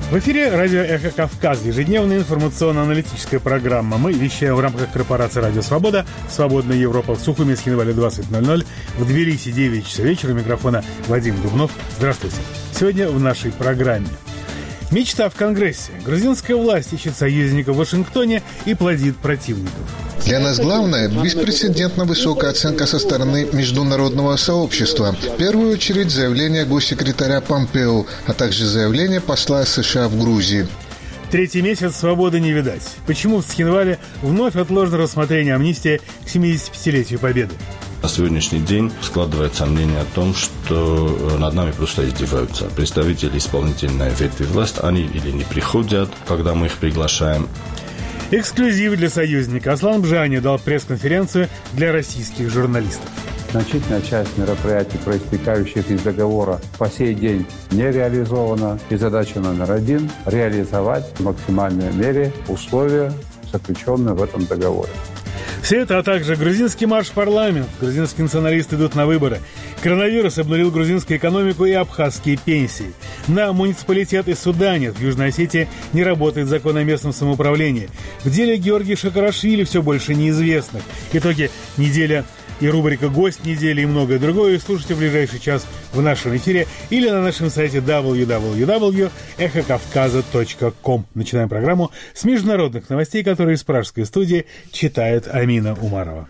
В эфире радио «Эхо Кавказ», ежедневная информационно-аналитическая программа. Мы вещаем в рамках корпорации «Радио Свобода», «Свободная Европа» в Сухуми, Схинвале 20:00, в Тбилиси 9 часов вечера. У микрофона Вадим Дубнов. Здравствуйте. Сегодня в нашей программе. Мечта в Конгрессе. Грузинская власть ищет союзников в Вашингтоне и плодит противников. Для нас главное – беспрецедентно высокая оценка со стороны международного сообщества. В первую очередь заявление госсекретаря Помпео, а также заявление посла США в Грузии. Третий месяц свободы не видать. Почему в Схинвале вновь отложено рассмотрение амнистии к 75-летию Победы? На сегодняшний день складывается мнение о том, что над нами просто издеваются. Представители исполнительной ветви власти, они или не приходят, когда мы их приглашаем. Эксклюзив для союзника. Аслан Бжани дал пресс-конференцию для российских журналистов. Значительная часть мероприятий, проистекающих из договора, по сей день не реализована. И задача номер один – реализовать в максимальной мере условия, заключенные в этом договоре. Все это, а также грузинский марш в парламент. Грузинские националисты идут на выборы. Коронавирус обнулил грузинскую экономику и абхазские пенсии. На муниципалитет и суда нет. В Южной Осетии не работает закон о местном самоуправлении. В деле Георгия Шакарашвили все больше неизвестных. Итоги недели и рубрика «Гость недели» и многое другое слушайте в ближайший час в нашем эфире или на нашем сайте www.эхокавказа.ком. Начинаем программу с международных новостей, которые из пражской студии читает Амина Умарова.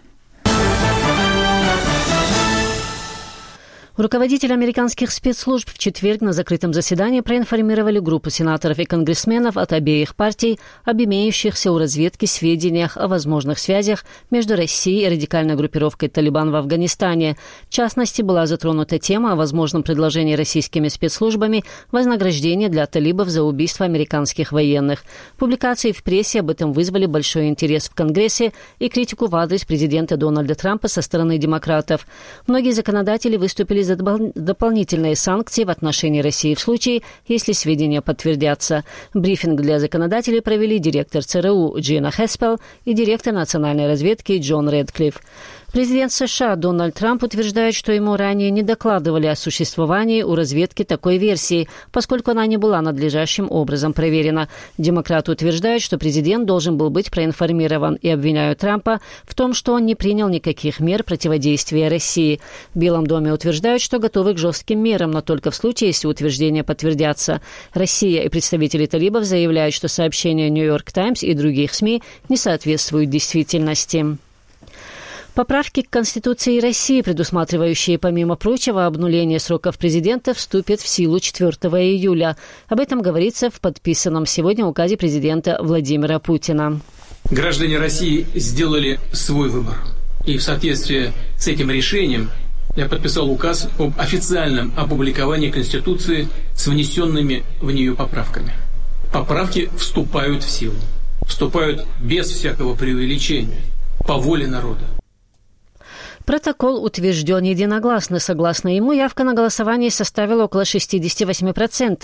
Руководители американских спецслужб в четверг на закрытом заседании проинформировали группу сенаторов и конгрессменов от обеих партий об имеющихся у разведки сведениях о возможных связях между Россией и радикальной группировкой «Талибан» в Афганистане. В частности, была затронута тема о возможном предложении российскими спецслужбами вознаграждения для талибов за убийство американских военных. Публикации в прессе об этом вызвали большой интерес в Конгрессе и критику в адрес президента Дональда Трампа со стороны демократов. Многие законодатели выступили за дополнительные санкции в отношении России в случае, если сведения подтвердятся. Брифинг для законодателей провели директор ЦРУ Джина Хеспел и директор национальной разведки Джон Редклифф. Президент США Дональд Трамп утверждает, что ему ранее не докладывали о существовании у разведки такой версии, поскольку она не была надлежащим образом проверена. Демократы утверждают, что президент должен был быть проинформирован и обвиняют Трампа в том, что он не принял никаких мер противодействия России. В Белом доме утверждают, что готовы к жестким мерам, но только в случае, если утверждения подтвердятся. Россия и представители талибов заявляют, что сообщения «Нью-Йорк Таймс» и других СМИ не соответствуют действительности. Поправки к Конституции России, предусматривающие, помимо прочего, обнуление сроков президента, вступят в силу 4 июля. Об этом говорится в подписанном сегодня указе президента Владимира Путина. Граждане России сделали свой выбор. И в соответствии с этим решением я подписал указ об официальном опубликовании Конституции с внесенными в нее поправками. Поправки вступают в силу. Вступают без всякого преувеличения, по воле народа. Протокол утвержден единогласно. Согласно ему, явка на голосование составила около 68%.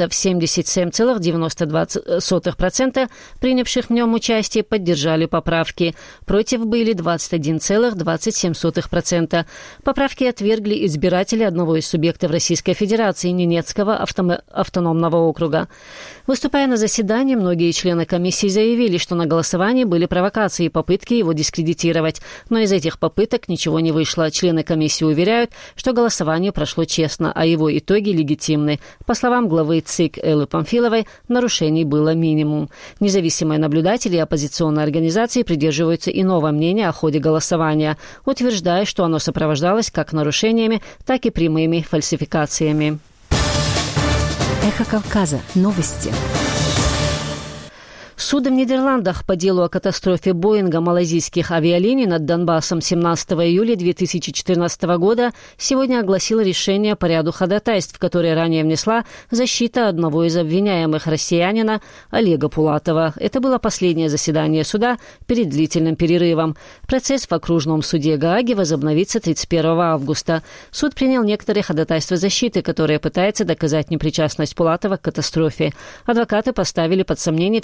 77,92% принявших в нем участие поддержали поправки. Против были 21,27%. Поправки отвергли избиратели одного из субъектов Российской Федерации, Ненецкого автономного округа. Выступая на заседании, многие члены комиссии заявили, что на голосовании были провокации и попытки его дискредитировать. Но из этих попыток ничего не вышло. Члены комиссии уверяют, что голосование прошло честно, а его итоги легитимны. По словам главы ЦИК Эллы Памфиловой, нарушений было минимум. Независимые наблюдатели и оппозиционные организации придерживаются иного мнения о ходе голосования, утверждая, что оно сопровождалось как нарушениями, так и прямыми фальсификациями. Эхо Кавказа. Новости. Суд в Нидерландах по делу о катастрофе Боинга малайзийских авиалиний над Донбассом 17 июля 2014 года сегодня огласил решение по ряду ходатайств, которые ранее внесла защита одного из обвиняемых, россиянина Олега Пулатова. Это было последнее заседание суда перед длительным перерывом. Процесс в окружном суде Гааги возобновится 31 августа. Суд принял некоторые ходатайства защиты, которые пытаются доказать непричастность Пулатова к катастрофе. Адвокаты поставили под сомнение всю основную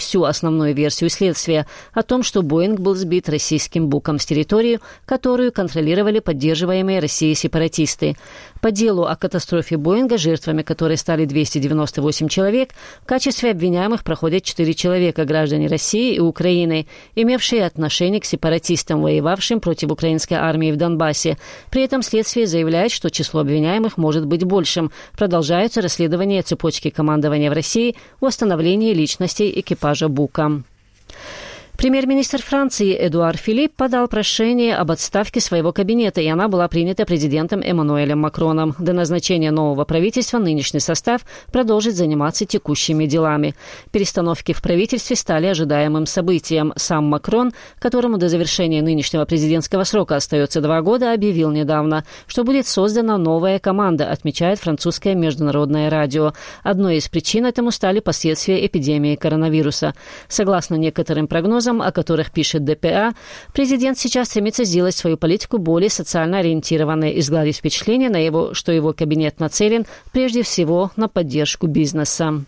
основную версию следствия о том, что Боинг был сбит российским Буком с территории, которую контролировали поддерживаемые Россией сепаратисты. По делу о катастрофе Боинга, жертвами которой стали 298 человек, в качестве обвиняемых проходят 4 человека, граждане России и Украины, имевшие отношение к сепаратистам, воевавшим против украинской армии в Донбассе. При этом следствие заявляет, что число обвиняемых может быть большим. Продолжаются расследования цепочки командования в России в восстановлении личностей экипажа Бука. Премьер-министр Франции Эдуард Филипп подал прошение об отставке своего кабинета, и она была принята президентом Эммануэлем Макроном. До назначения нового правительства нынешний состав продолжит заниматься текущими делами. Перестановки в правительстве стали ожидаемым событием. Сам Макрон, которому до завершения нынешнего президентского срока остается 2 года, объявил недавно, что будет создана новая команда, отмечает французское международное радио. Одной из причин этому стали последствия эпидемии коронавируса. Согласно некоторым прогнозам, о которых пишет ДПА, президент сейчас стремится сделать свою политику более социально ориентированной и сгладить впечатление, что его кабинет нацелен прежде всего на поддержку бизнеса.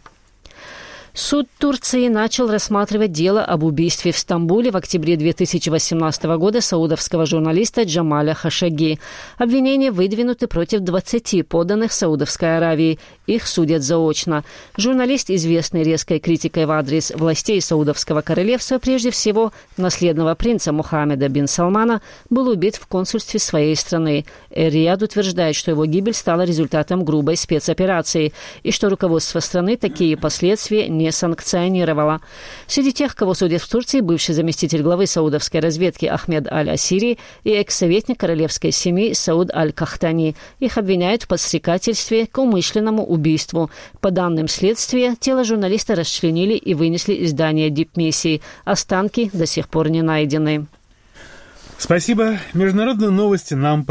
Суд Турции начал рассматривать дело об убийстве в Стамбуле в октябре 2018 года саудовского журналиста Джамаля Хашаги. Обвинения выдвинуты против 20 подданных Саудовской Аравии. Их судят заочно. Журналист, известный резкой критикой в адрес властей Саудовского королевства, прежде всего наследного принца Мухаммеда бин Салмана, был убит в консульстве своей страны. Эр-Рияд утверждает, что его гибель стала результатом грубой спецоперации и что руководство страны такие последствия не санкционировала. Среди тех, кого судят в Турции, бывший заместитель главы саудовской разведки Ахмед Аль-Асири и экс-советник королевской семьи Сауд Аль-Кахтани. Их обвиняют в подстрекательстве к умышленному убийству. По данным следствия, тело журналиста расчленили и вынесли из здания дипмиссии. Останки до сих пор не найдены. Спасибо. Международные новости нам